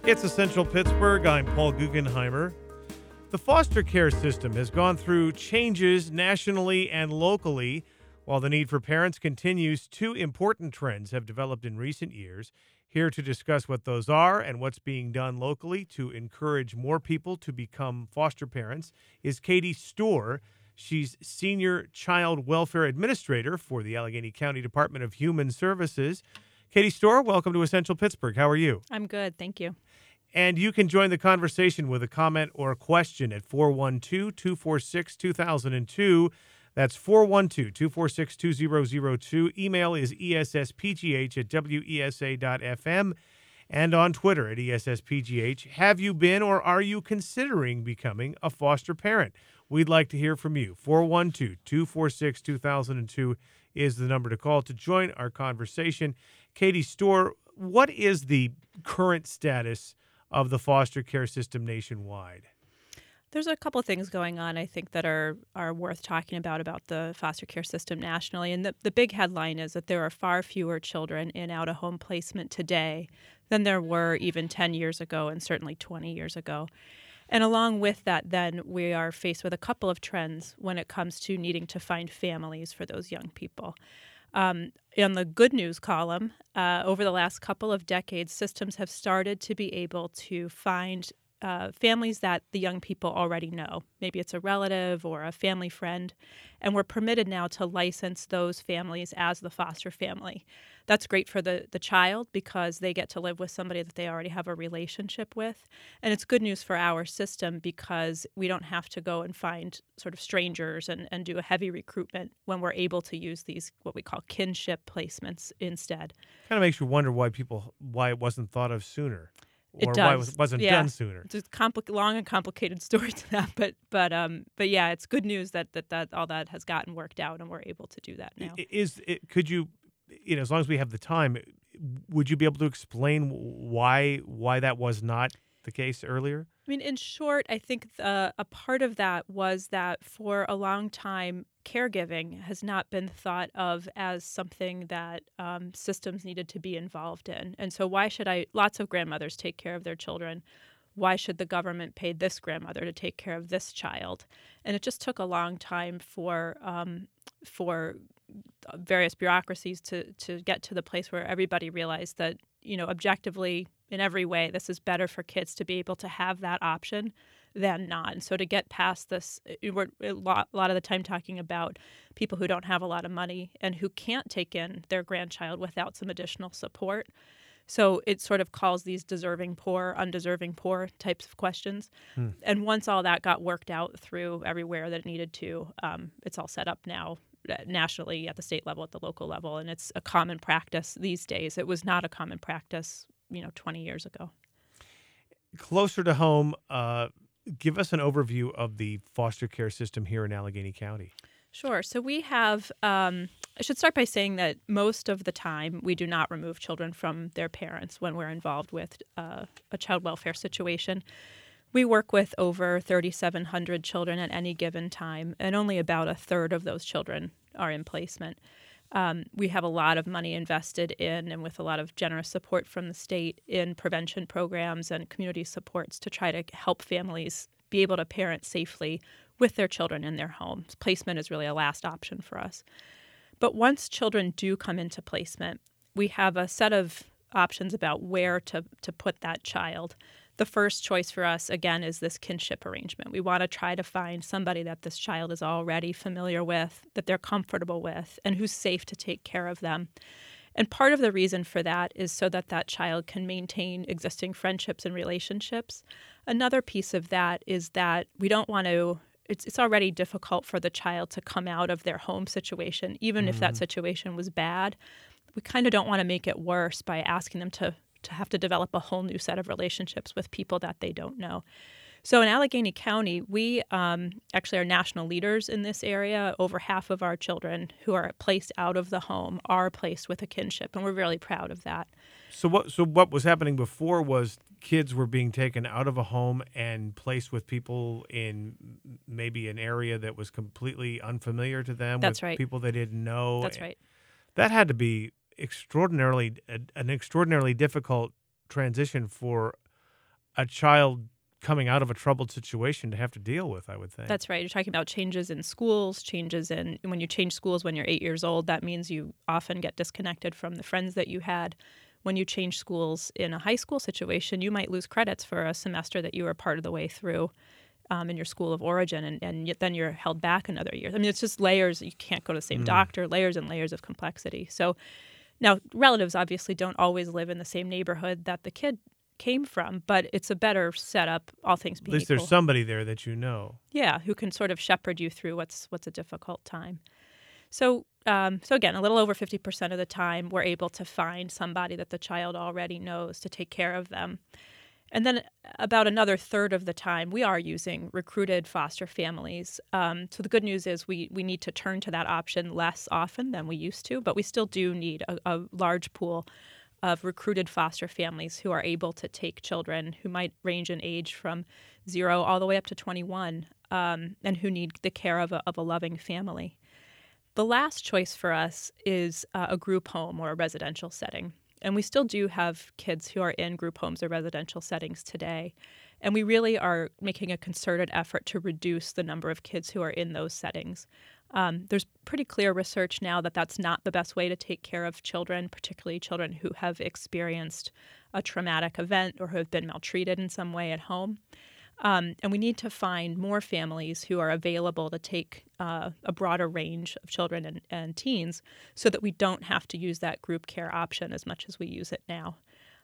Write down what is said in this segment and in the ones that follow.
It's Essential Pittsburgh. I'm Paul Guggenheimer. The foster care system has gone through changes nationally and locally. While the need for parents continues, two important trends have developed in recent years. Here to discuss what those are and what's being done locally to encourage more people to become foster parents is Katie Storr. She's Senior Child Welfare Administrator for the Allegheny County Department of Human Services. Katie Storr, welcome to Essential Pittsburgh. How are you? I'm good, thank you. And you can join the conversation with a comment or a question at 412-246-2002. That's 412-246-2002. Email is esspgh@wesa.fm and on Twitter at esspgh. Have you been or are you considering becoming a foster parent? We'd like to hear from you. 412-246-2002 is the number to call to join our conversation. Katie Storr, what is the current status of the foster care system nationwide? There's a couple of things going on, I think, that are worth talking about the foster care system nationally. And the big headline is that there are far fewer children in out-of-home placement today than there were even 10 years ago and certainly 20 years ago. And along with that, then, we are faced with a couple of trends when it comes to needing to find families for those young people. In the good news column, over the last couple of decades, systems have started to be able to find families that the young people already know. Maybe it's a relative or a family friend, and we're permitted now to license those families as the foster family. That's great for the child because they get to live with somebody that they already have a relationship with, and it's good news for our system because we don't have to go and find sort of strangers and do a heavy recruitment when we're able to use these what we call kinship placements instead. Kind of makes you wonder why it wasn't thought of sooner. It or does. why it wasn't done sooner. It's a long and complicated story to that, but yeah, it's good news that all that has gotten worked out and we're able to do that now. Could you, as long as we have the time, would you be able to explain why that was not the case earlier? I mean, in short, I think a part of that was that for a long time, caregiving has not been thought of as something that systems needed to be involved in. And so lots of grandmothers take care of their children. Why should the government pay this grandmother to take care of this child? And it just took a long time for various bureaucracies to get to the place where everybody realized that, objectively, in every way, this is better for kids to be able to have that option than not. And so to get past this, we're a lot of the time talking about people who don't have a lot of money and who can't take in their grandchild without some additional support. So it sort of calls these deserving poor, undeserving poor types of questions. And once all that got worked out through everywhere that it needed to, it's all set up now nationally at the state level, at the local level, and it's a common practice these days. It was not a common practice 20 years ago. Closer to home, give us an overview of the foster care system here in Allegheny County. Sure. So we have, I should start by saying that most of the time we do not remove children from their parents when we're involved with a child welfare situation. We work with over 3,700 children at any given time, and only about a third of those children are in placement. We have a lot of money invested in, and with a lot of generous support from the state, in prevention programs and community supports to try to help families be able to parent safely with their children in their homes. Placement is really a last option for us. But once children do come into placement, we have a set of options about where to put that child. The first choice for us, again, is this kinship arrangement. We want to try to find somebody that this child is already familiar with, that they're comfortable with, and who's safe to take care of them. And part of the reason for that is so that that child can maintain existing friendships and relationships. Another piece of that is that we don't want to it's already difficult for the child to come out of their home situation, even if that situation was bad. We kind of don't want to make it worse by asking them to have to develop a whole new set of relationships with people that they don't know. So in Allegheny County, we actually are national leaders in this area. Over half of our children who are placed out of the home are placed with a kinship, and we're really proud of that. So what was happening before was kids were being taken out of a home and placed with people in maybe an area that was completely unfamiliar to them. That's with right. People they didn't know. That's right. That had to be an extraordinarily difficult transition for a child coming out of a troubled situation to have to deal with, I would think. That's right. You're talking about changes in schools, changes in when you change schools when you're 8 years old, that means you often get disconnected from the friends that you had. When you change schools in a high school situation, you might lose credits for a semester that you were part of the way through in your school of origin, and yet then you're held back another year. I mean, it's just layers. You can't go to the same doctor, layers and layers of complexity. So now relatives obviously don't always live in the same neighborhood that the kid came from, but it's a better setup, all things being At least equal. there's somebody there that you know. Yeah, who can sort of shepherd you through what's a difficult time. So again, a little over 50% of the time, we're able to find somebody that the child already knows to take care of them. And then about another third of the time, we are using recruited foster families. So the good news is we need to turn to that option less often than we used to, but we still do need a large pool of recruited foster families who are able to take children who might range in age from 0 all the way up to 21 and who need the care of a loving family. The last choice for us is a group home or a residential setting. And we still do have kids who are in group homes or residential settings today. And we really are making a concerted effort to reduce the number of kids who are in those settings. There's pretty clear research now that that's not the best way to take care of children, particularly children who have experienced a traumatic event or who have been maltreated in some way at home. And we need to find more families who are available to take a broader range of children and teens so that we don't have to use that group care option as much as we use it now.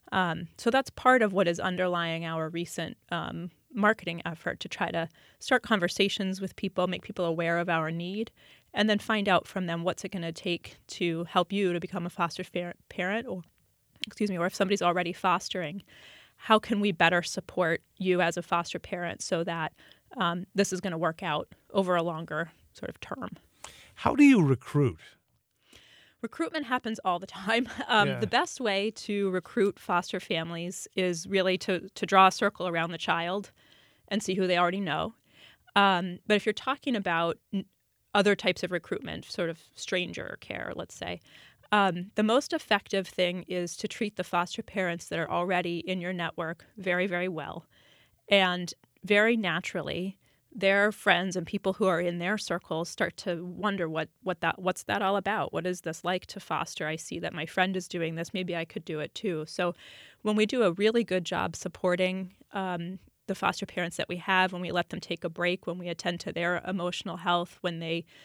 So that's part of what is underlying our recent marketing effort to try to start conversations with people, make people aware of our need, and then find out from them what's it going to take to help you to become a foster parent or if somebody's already fostering. How can we better support you as a foster parent so that this is going to work out over a longer sort of term? How do you recruit? Recruitment happens all the time. The best way to recruit foster families is really to draw a circle around the child and see who they already know. But if you're talking about other types of recruitment, sort of stranger care, let's say, the most effective thing is to treat the foster parents that are already in your network very, very well. And very naturally, their friends and people who are in their circles start to wonder what's that all about? What is this like to foster? I see that my friend is doing this. Maybe I could do it too. So when we do a really good job supporting the foster parents that we have, when we let them take a break, when we attend to their emotional health, when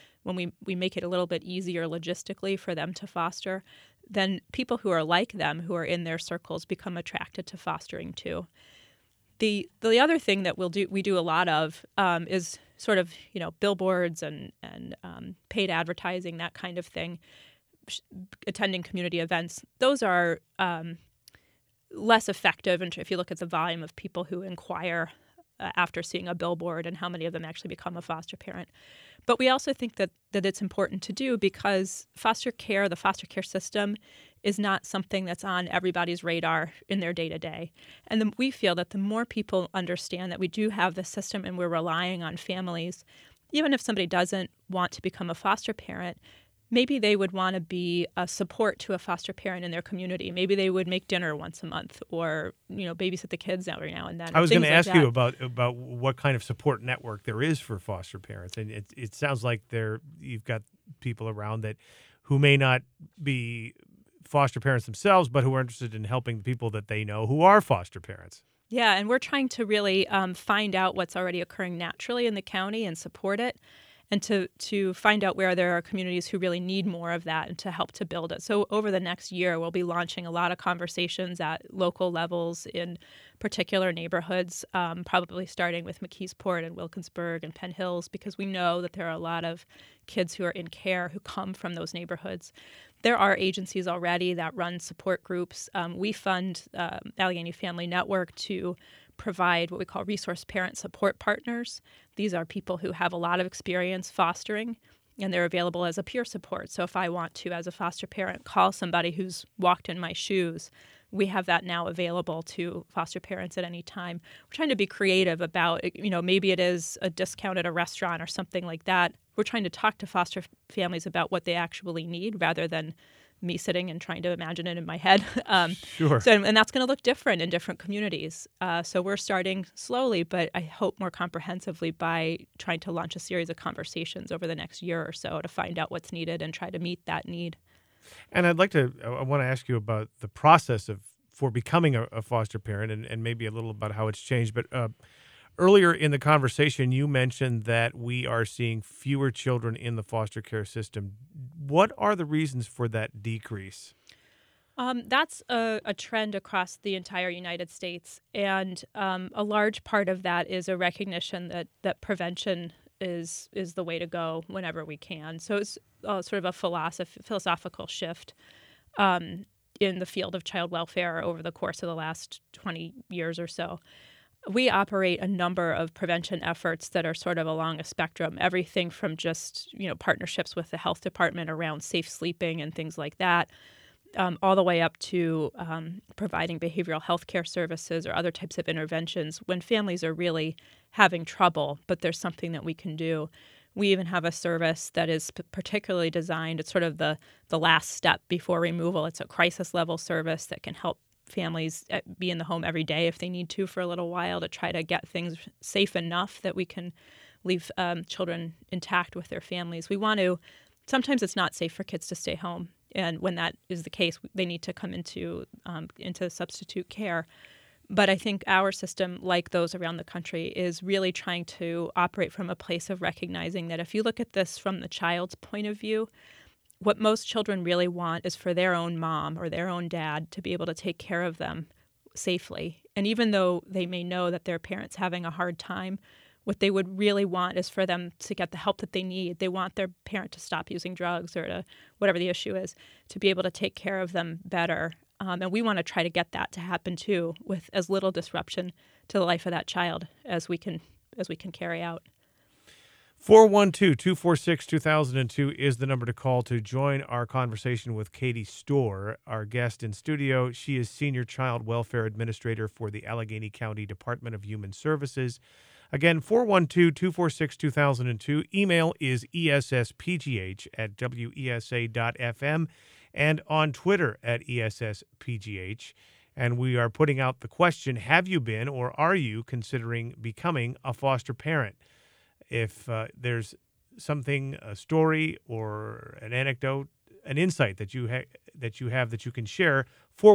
we make it a little bit easier logistically for them to foster, then people who are like them, who are in their circles, become attracted to fostering too. The other thing that we do a lot of is sort of billboards and paid advertising, that kind of thing, attending community events. Those are less effective if you look at the volume of people who inquire after seeing a billboard and how many of them actually become a foster parent. But we also think that it's important to do because the foster care system is not something that's on everybody's radar in their day-to-day. And we feel that the more people understand that we do have this system and we're relying on families, even if somebody doesn't want to become a foster parent, maybe they would want to be a support to a foster parent in their community. Maybe they would make dinner once a month or, babysit the kids every now and then. I was going to ask you about what kind of support network there is for foster parents. And it sounds like you've got people around who may not be foster parents themselves, but who are interested in helping the people that they know who are foster parents. Yeah, and we're trying to really find out what's already occurring naturally in the county and support it, and to find out where there are communities who really need more of that and to help to build it. So over the next year, we'll be launching a lot of conversations at local levels in particular neighborhoods, probably starting with McKeesport and Wilkinsburg and Penn Hills, because we know that there are a lot of kids who are in care who come from those neighborhoods. There are agencies already that run support groups. We fund Allegheny Family Network to provide what we call resource parent support partners. These are people who have a lot of experience fostering, and they're available as a peer support. So if I want to, as a foster parent, call somebody who's walked in my shoes, we have that now available to foster parents at any time. We're trying to be creative about, maybe it is a discount at a restaurant or something like that. We're trying to talk to foster families about what they actually need rather than me sitting and trying to imagine it in my head. Sure. And that's going to look different in different communities. So we're starting slowly, but I hope more comprehensively by trying to launch a series of conversations over the next year or so to find out what's needed and try to meet that need. And I want to ask you about the process for becoming a foster parent and maybe a little about how it's changed. But earlier in the conversation, you mentioned that we are seeing fewer children in the foster care system. What are the reasons for that decrease? That's a trend across the entire United States. And a large part of that is a recognition that prevention is the way to go whenever we can. So it's sort of a philosophical shift in the field of child welfare over the course of the last 20 years or so. We operate a number of prevention efforts that are sort of along a spectrum, everything from just, partnerships with the health department around safe sleeping and things like that, all the way up to providing behavioral health care services or other types of interventions when families are really having trouble, but there's something that we can do. We even have a service that is particularly designed. It's sort of the last step before removal. It's a crisis level service that can help families be in the home every day if they need to for a little while to try to get things safe enough that we can leave children intact with their families. Sometimes it's not safe for kids to stay home. And when that is the case, they need to come into substitute care. But I think our system, like those around the country, is really trying to operate from a place of recognizing that if you look at this from the child's point of view, what most children really want is for their own mom or their own dad to be able to take care of them safely. And even though they may know that their parent's having a hard time, what they would really want is for them to get the help that they need. They want their parent to stop using drugs or to whatever the issue is, to be able to take care of them better. And we want to try to get that to happen too, with as little disruption to the life of that child as we can carry out. 412-246-2002 is the number to call to join our conversation with Katie Storr, our guest in studio. She is Senior Child Welfare Administrator for the Allegheny County Department of Human Services. Again, 412-246-2002. Email is esspgh@wesa.fm and on Twitter at esspgh. And we are putting out the question, have you been or are you considering becoming a foster parent? If there's something, a story or an anecdote, an insight that you have that you can share,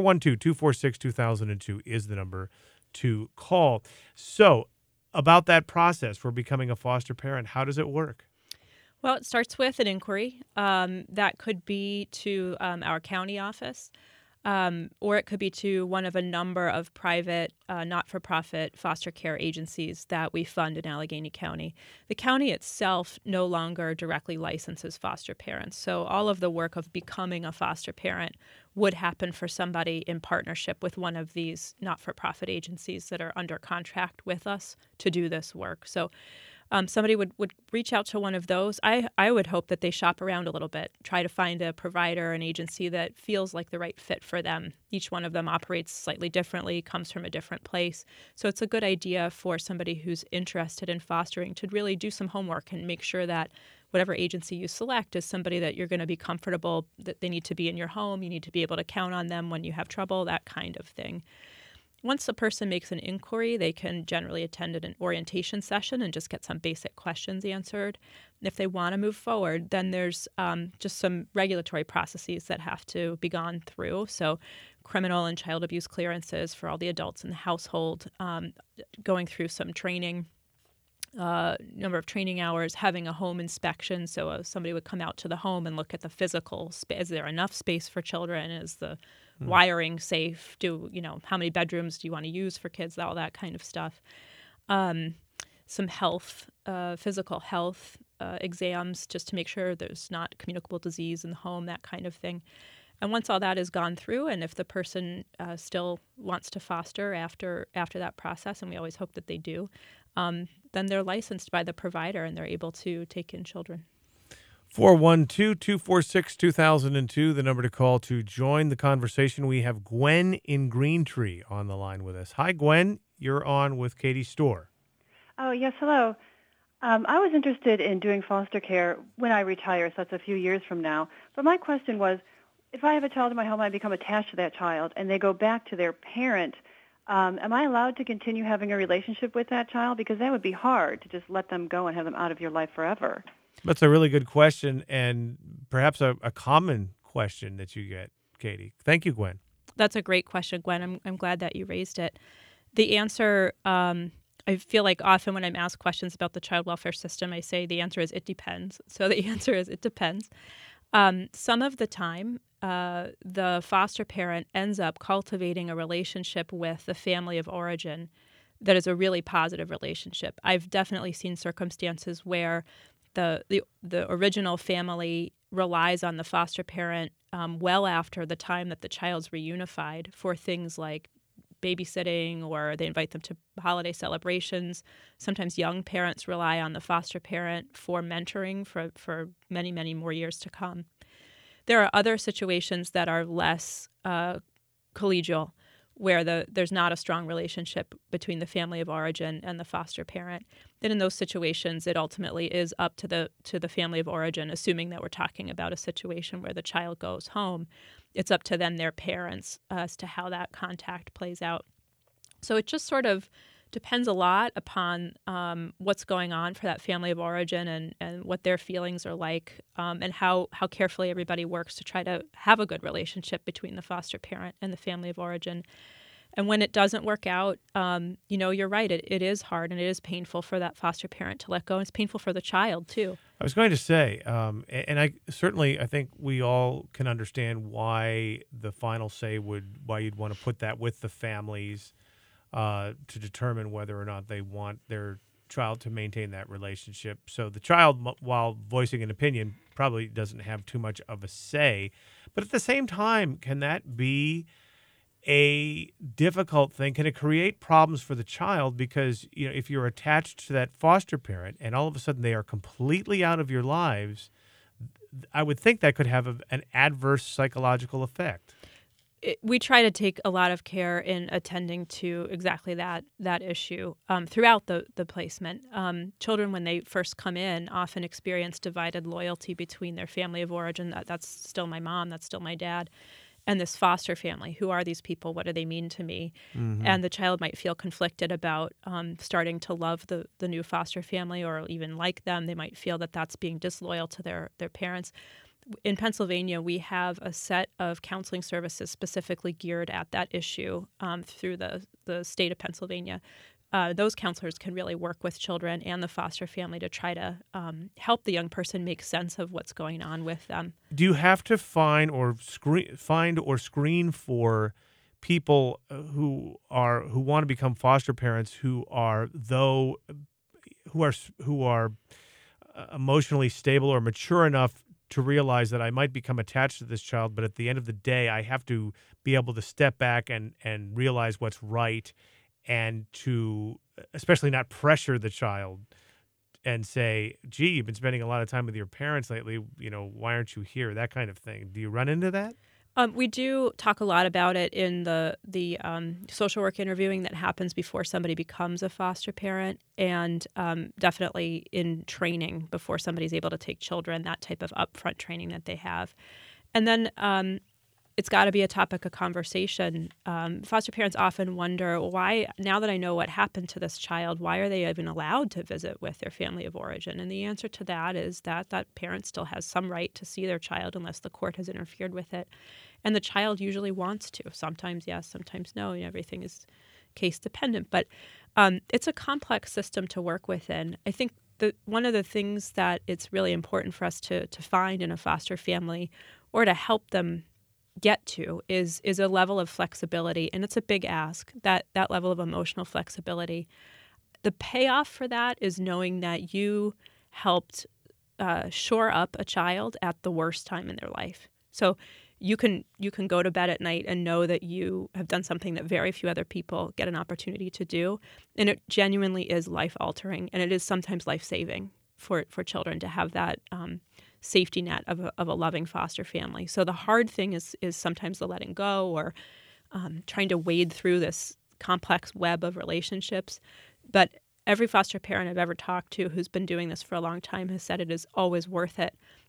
412-246-2002 is the number to call. So about that process for becoming a foster parent, how does it work? Well, it starts with an inquiry. That could be to our county office, or it could be to one of a number of private, not-for-profit foster care agencies that we fund in Allegheny County. The county itself no longer directly licenses foster parents, so all of the work of becoming a foster parent would happen for somebody in partnership with one of these not-for-profit agencies that are under contract with us to do this work. So somebody would reach out to one of those. I would hope that they shop around a little bit, try to find a provider, an agency that feels like the right fit for them. Each one of them operates slightly differently, comes from a different place. So it's a good idea for somebody who's interested in fostering to really do some homework and make sure that whatever agency you select is somebody that you're going to be comfortable, that they need to be in your home, you need to be able to count on them when you have trouble, that kind of thing. Once a person makes an inquiry, they can generally attend an orientation session and just get some basic questions answered. And if they want to move forward, then there's just some regulatory processes that have to be gone through. So criminal and child abuse clearances for all the adults in the household, going through some training, number of training hours, having a home inspection. So somebody would come out to the home and look at the physical space. Is there enough space for children? Is the wiring safe? How many bedrooms do you want to use for kids? All that kind of stuff. Some health, physical health exams just to make sure there's not communicable disease in the home, that kind of thing. And once all that is gone through, and if the person still wants to foster after that process, and we always hope that they do, then they're licensed by the provider and they're able to take in children. 412-246-2002, the number to call to join the conversation. We have Gwen in Greentree on the line with us. Hi, Gwen. You're on with Katie Storr. Oh, yes, hello. I was interested in doing foster care when I retire, so that's a few years from now. But my question was, if I have a child in my home, I become attached to that child, and they go back to their parent. Am I allowed to continue having a relationship with that child? Because that would be hard to just let them go and have them out of your life forever. That's a really good question, and perhaps a common question that you get, Katie. Thank you, Gwen. That's a great question, Gwen. I'm glad that you raised it. The answer, I feel like often when I'm asked questions about the child welfare system, I say the answer is it depends. So the answer is it depends. Some of the time, the foster parent ends up cultivating a relationship with the family of origin that is a really positive relationship. I've definitely seen circumstances where the original family relies on the foster parent well after the time that the child's reunified for things like babysitting, or they invite them to holiday celebrations. Sometimes young parents rely on the foster parent for mentoring for many, many more years to come. There are other situations that are less collegial, where there's not a strong relationship between the family of origin and the foster parent. Then in those situations, it ultimately is up to the family of origin, assuming that we're talking about a situation where the child goes home. It's up to then their parents as to how that contact plays out. So it just sort of depends a lot upon what's going on for that family of origin and what their feelings are like, and how carefully everybody works to try to have a good relationship between the foster parent and the family of origin. And when it doesn't work out, you're right. It is hard and it is painful for that foster parent to let go. And it's painful for the child, too. I was going to say, and I think we all can understand why the final say why you'd want to put that with the families to determine whether or not they want their child to maintain that relationship. So the child, while voicing an opinion, probably doesn't have too much of a say. But at the same time, can that be a difficult thing? Can it create problems for the child? Because if you're attached to that foster parent and all of a sudden they are completely out of your lives, I would think that could have an adverse psychological effect. We try to take a lot of care in attending to exactly that issue throughout the placement. Children, when they first come in, often experience divided loyalty between their family of origin. That's still my mom, that's still my dad, and this foster family. Who are these people? What do they mean to me? Mm-hmm. And the child might feel conflicted about starting to love the new foster family or even like them. They might feel that that's being disloyal to their parents. In Pennsylvania, we have a set of counseling services specifically geared at that issue through the state of Pennsylvania. Those counselors can really work with children and the foster family to try to help the young person make sense of what's going on with them. Do you have to find or screen for people who want to become foster parents who are emotionally stable or mature enough to realize that I might become attached to this child, but at the end of the day, I have to be able to step back and realize what's right, and to especially not pressure the child and say, gee, you've been spending a lot of time with your parents lately, why aren't you here? That kind of thing. Do you run into that? We do talk a lot about it in the social work interviewing that happens before somebody becomes a foster parent, and definitely in training before somebody's able to take children, that type of upfront training that they have. And then it's got to be a topic of conversation. Foster parents often wonder, why, now that I know what happened to this child, why are they even allowed to visit with their family of origin? And the answer to that is that parent still has some right to see their child unless the court has interfered with it. And the child usually wants to. Sometimes yes, sometimes no. Everything is case dependent. But it's a complex system to work within. I think one of the things that it's really important for us to find in a foster family, or to help them get to, is a level of flexibility. And it's a big ask, that level of emotional flexibility. The payoff for that is knowing that you helped shore up a child at the worst time in their life. So you can go to bed at night and know that you have done something that very few other people get an opportunity to do. And it genuinely is life-altering, and it is sometimes life-saving for children to have that safety net of a loving foster family. So the hard thing is sometimes the letting go, or trying to wade through this complex web of relationships. But every foster parent I've ever talked to who's been doing this for a long time has said it is always worth it,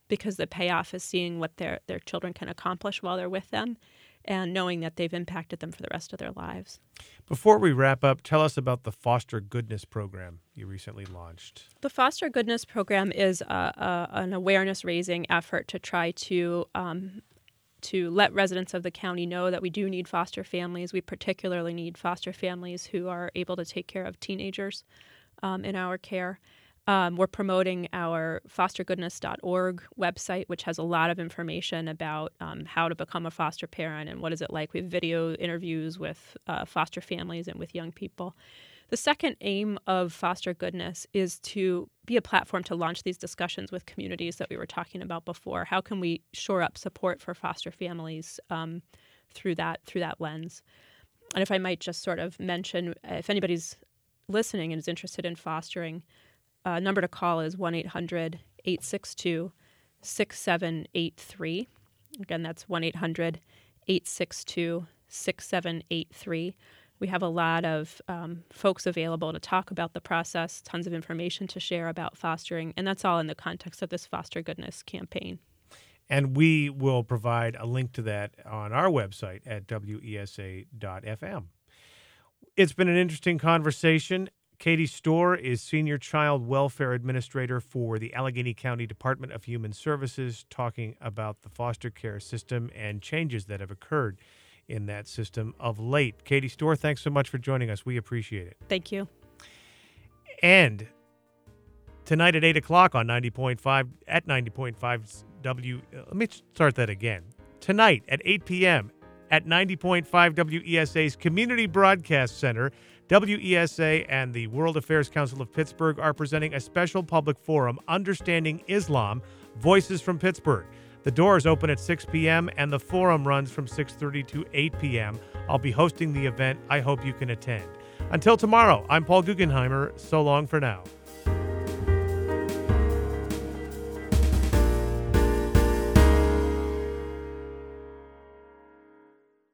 because the payoff is seeing what their children can accomplish while they're with them and knowing that they've impacted them for the rest of their lives. Before we wrap up, tell us about the Foster Goodness Program you recently launched. The Foster Goodness Program is an awareness-raising effort to try to let residents of the county know that we do need foster families. We particularly need foster families who are able to take care of teenagers in our care. We're promoting our fostergoodness.org website, which has a lot of information about how to become a foster parent and what is it like. We have video interviews with foster families and with young people. The second aim of Foster Goodness is to be a platform to launch these discussions with communities that we were talking about before. How can we shore up support for foster families through that lens? And if I might just sort of mention, if anybody's listening and is interested in fostering, number to call is 1-800-862-6783. Again, that's 1-800-862-6783. We have a lot of folks available to talk about the process, tons of information to share about fostering, and that's all in the context of this Foster Goodness campaign. And we will provide a link to that on our website at wesa.fm. It's been an interesting conversation. Katie Storr is Senior Child Welfare Administrator for the Allegheny County Department of Human Services, talking about the foster care system and changes that have occurred in that system of late. Katie Storr, thanks so much for joining us. We appreciate it. Thank you. And tonight at 8 o'clock on 90.5, at 90.5 let me start that again. Tonight at 8 p.m. at 90.5 WESA's Community Broadcast Center, WESA and the World Affairs Council of Pittsburgh are presenting a special public forum, Understanding Islam, Voices from Pittsburgh. The doors open at 6 p.m. and the forum runs from 6:30 to 8 p.m. I'll be hosting the event. I hope you can attend. Until tomorrow, I'm Paul Guggenheimer. So long for now.